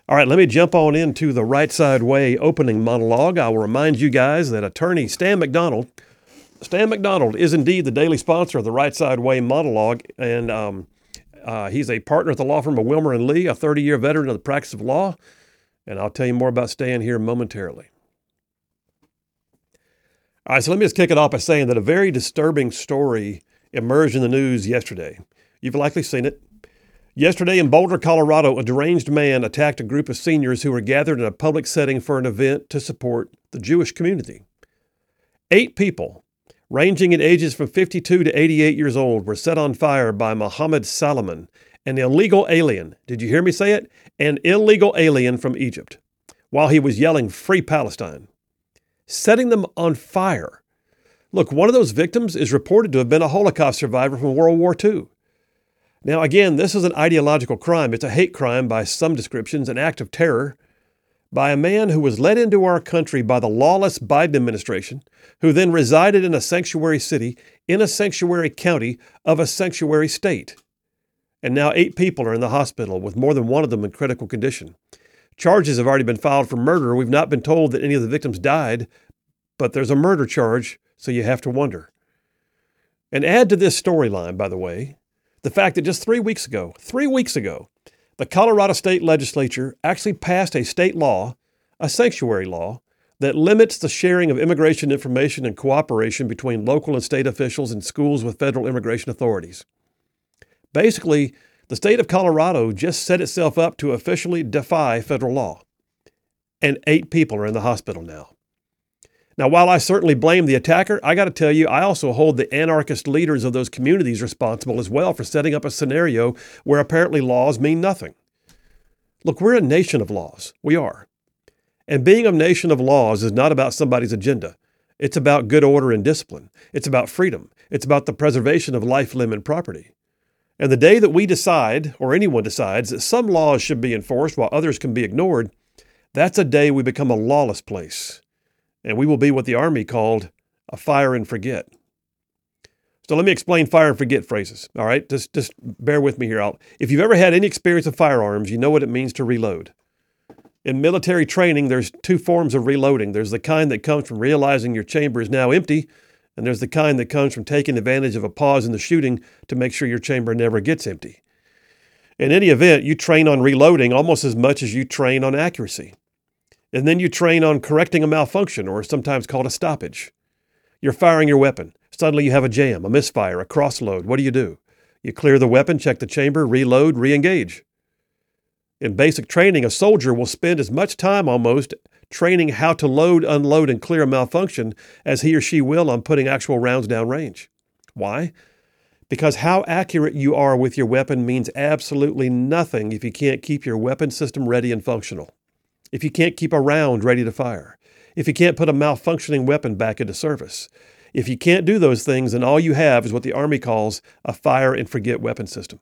All right, let me jump on into the Right Side Way opening monologue. I will remind you guys that attorney Stan McDonald is indeed the daily sponsor of the Right Side Way monologue, and he's a partner at the law firm of Wilmer and Lee, a 30-year veteran of the practice of law, and I'll tell you more about Stan here momentarily. All right, so let me just kick it off by saying that a very disturbing story emerged in the news yesterday. You've likely seen it. Yesterday in Boulder, Colorado, a deranged man attacked a group of seniors who were gathered in a public setting for an event to support the Jewish community. 8 people, ranging in ages from 52 to 88 years old, were set on fire by Mohammed Salman, an illegal alien. Did you hear me say it? An illegal alien from Egypt, while he was yelling, "Free Palestine," setting them on fire. Look, one of those victims is reported to have been a Holocaust survivor from World War II. Now, again, this is an ideological crime. It's a hate crime by some descriptions, an act of terror by a man who was let into our country by the lawless Biden administration, who then resided in a sanctuary city, in a sanctuary county of a sanctuary state. And now 8 people are in the hospital, with more than one of them in critical condition. Charges have already been filed for murder. We've not been told that any of the victims died, but there's a murder charge, so you have to wonder. And add to this storyline, by the way, the fact that just 3 weeks ago, the Colorado State Legislature actually passed a state law, a sanctuary law, that limits the sharing of immigration information and cooperation between local and state officials and schools with federal immigration authorities. Basically, the state of Colorado just set itself up to officially defy federal law. And 8 people are in the hospital now. Now, while I certainly blame the attacker, I got to tell you, I also hold the anarchist leaders of those communities responsible as well for setting up a scenario where apparently laws mean nothing. Look, we're a nation of laws. We are. And being a nation of laws is not about somebody's agenda. It's about good order and discipline. It's about freedom. It's about the preservation of life, limb, and property. And the day that we decide, or anyone decides, that some laws should be enforced while others can be ignored, that's a day we become a lawless place. And we will be what the Army called a fire and forget. So let me explain fire and forget phrases, all right? Just bear with me here. If you've ever had any experience with firearms, you know what it means to reload. In military training, there's 2 forms of reloading. There's the kind that comes from realizing your chamber is now empty, and there's the kind that comes from taking advantage of a pause in the shooting to make sure your chamber never gets empty. In any event, you train on reloading almost as much as you train on accuracy. And then you train on correcting a malfunction, or sometimes called a stoppage. You're firing your weapon. Suddenly you have a jam, a misfire, a crossload. What do? You clear the weapon, check the chamber, reload, re-engage. In basic training, a soldier will spend as much time almost training how to load, unload, and clear a malfunction as he or she will on putting actual rounds down range. Why? Because how accurate you are with your weapon means absolutely nothing if you can't keep your weapon system ready and functional. If you can't keep a round ready to fire, if you can't put a malfunctioning weapon back into service, if you can't do those things, then all you have is what the Army calls a fire and forget weapon system.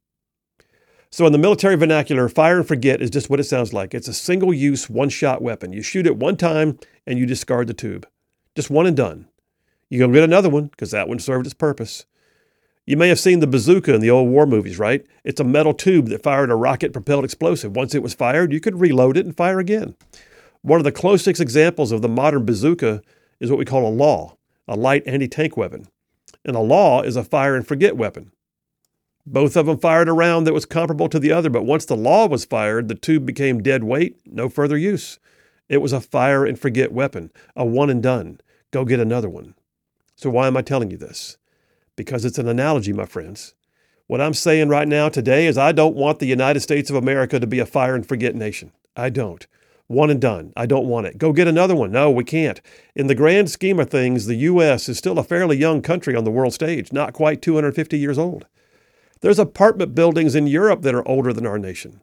So in the military vernacular, fire and forget is just what it sounds like. It's a single-use, one-shot weapon. You shoot it one time and you discard the tube. Just one and done. You go get another one because that one served its purpose. You may have seen the bazooka in the old war movies, right? It's a metal tube that fired a rocket-propelled explosive. Once it was fired, you could reload it and fire again. One of the closest examples of the modern bazooka is what we call a LAW, a light anti-tank weapon. And a LAW is a fire and forget weapon. Both of them fired a round that was comparable to the other, but once the LAW was fired, the tube became dead weight, no further use. It was a fire and forget weapon, a one and done. Go get another one. So why am I telling you this? Because it's an analogy, my friends. What I'm saying right now today is I don't want the United States of America to be a fire and forget nation. I don't. One and done. I don't want it. Go get another one. No, we can't. In the grand scheme of things, the U.S. is still a fairly young country on the world stage, not quite 250 years old. There's apartment buildings in Europe that are older than our nation.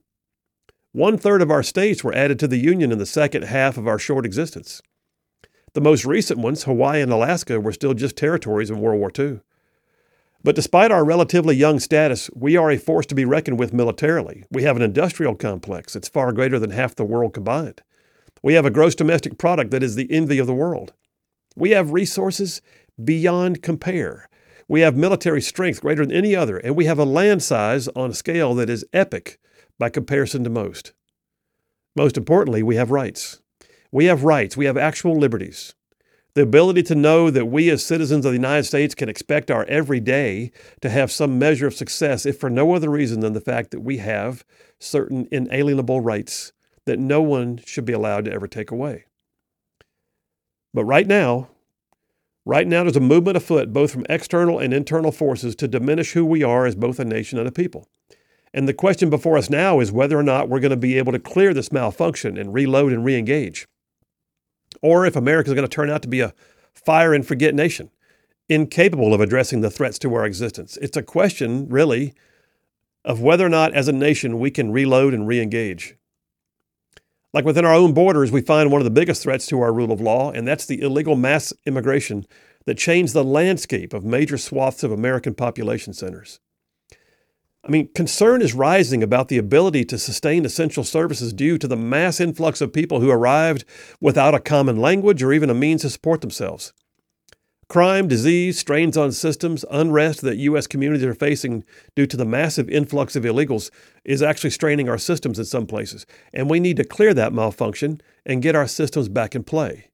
1/3 of our states were added to the Union in the second half of our short existence. The most recent ones, Hawaii and Alaska, were still just territories in World War II. But despite our relatively young status, we are a force to be reckoned with militarily. We have an industrial complex that's far greater than half the world combined. We have a gross domestic product that is the envy of the world. We have resources beyond compare. We have military strength greater than any other, and we have a land size on a scale that is epic by comparison to most. Most importantly, we have rights. We have rights. We have actual liberties. The ability to know that we as citizens of the United States can expect our every day to have some measure of success, if for no other reason than the fact that we have certain inalienable rights that no one should be allowed to ever take away. But right now, there's a movement afoot, both from external and internal forces, to diminish who we are as both a nation and a people. And the question before us now is whether or not we're going to be able to clear this malfunction and reload and reengage. Or if America is going to turn out to be a fire and forget nation, incapable of addressing the threats to our existence. It's a question, really, of whether or not as a nation we can reload and reengage. Like within our own borders, we find one of the biggest threats to our rule of law, and that's the illegal mass immigration that changed the landscape of major swaths of American population centers. Concern is rising about the ability to sustain essential services due to the mass influx of people who arrived without a common language or even a means to support themselves. Crime, disease, strains on systems, unrest that U.S. communities are facing due to the massive influx of illegals is actually straining our systems in some places, and we need to clear that malfunction and get our systems back in play.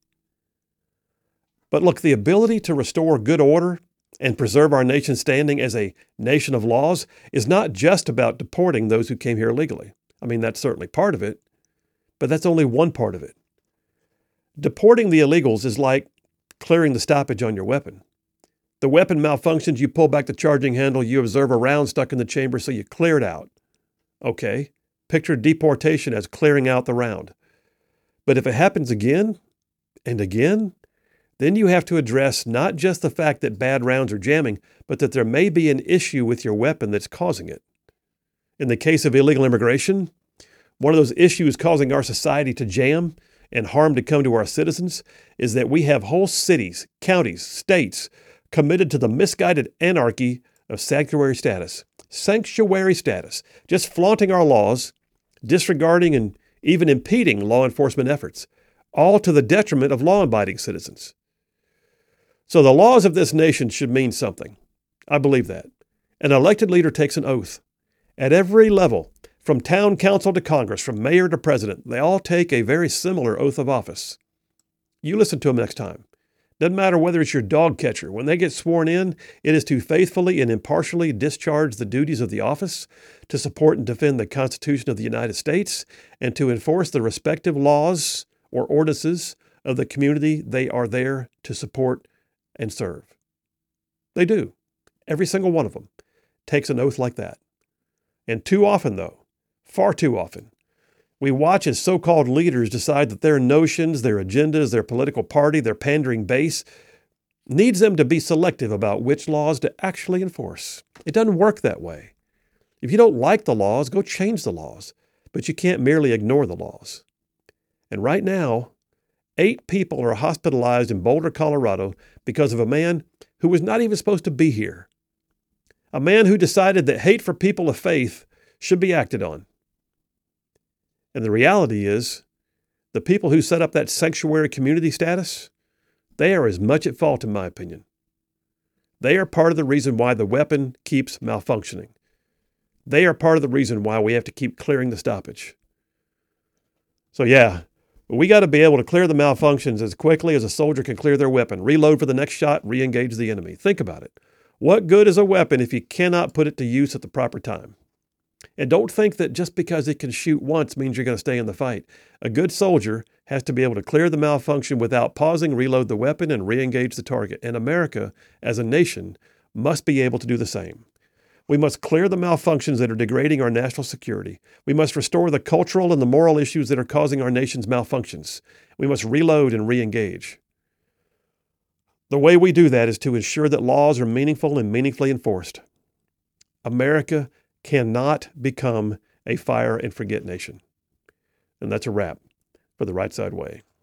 But look, the ability to restore good order and preserve our nation's standing as a nation of laws is not just about deporting those who came here illegally. That's certainly part of it, but that's only one part of it. Deporting the illegals is like clearing the stoppage on your weapon. The weapon malfunctions, you pull back the charging handle, you observe a round stuck in the chamber, so you clear it out. Okay, picture deportation as clearing out the round. But if it happens again and again, then you have to address not just the fact that bad rounds are jamming, but that there may be an issue with your weapon that's causing it. In the case of illegal immigration, one of those issues causing our society to jam and harm to come to our citizens is that we have whole cities, counties, states committed to the misguided anarchy of sanctuary status. Sanctuary status, just flaunting our laws, disregarding and even impeding law enforcement efforts, all to the detriment of law-abiding citizens. So the laws of this nation should mean something. I believe that. An elected leader takes an oath. At every level, from town council to Congress, from mayor to president, they all take a very similar oath of office. You listen to them next time. Doesn't matter whether it's your dog catcher. When they get sworn in, it is to faithfully and impartially discharge the duties of the office, to support and defend the Constitution of the United States, and to enforce the respective laws or ordinances of the community they are there to support and serve. They do. Every single one of them takes an oath like that. And too often, though, far too often, we watch as so-called leaders decide that their notions, their agendas, their political party, their pandering base needs them to be selective about which laws to actually enforce. It doesn't work that way. If you don't like the laws, go change the laws. But you can't merely ignore the laws. And right now, 8 people are hospitalized in Boulder, Colorado, because of a man who was not even supposed to be here. A man who decided that hate for people of faith should be acted on. And the reality is, the people who set up that sanctuary community status, they are as much at fault, in my opinion. They are part of the reason why the weapon keeps malfunctioning. They are part of the reason why we have to keep clearing the stoppage. So yeah, we got to be able to clear the malfunctions as quickly as a soldier can clear their weapon, reload for the next shot, re-engage the enemy. Think about it. What good is a weapon if you cannot put it to use at the proper time? And don't think that just because it can shoot once means you're going to stay in the fight. A good soldier has to be able to clear the malfunction without pausing, reload the weapon, and re-engage the target. And America, as a nation, must be able to do the same. We must clear the malfunctions that are degrading our national security. We must restore the cultural and the moral issues that are causing our nation's malfunctions. We must reload and re-engage. The way we do that is to ensure that laws are meaningful and meaningfully enforced. America cannot become a fire and forget nation. And that's a wrap for The Right Side Way.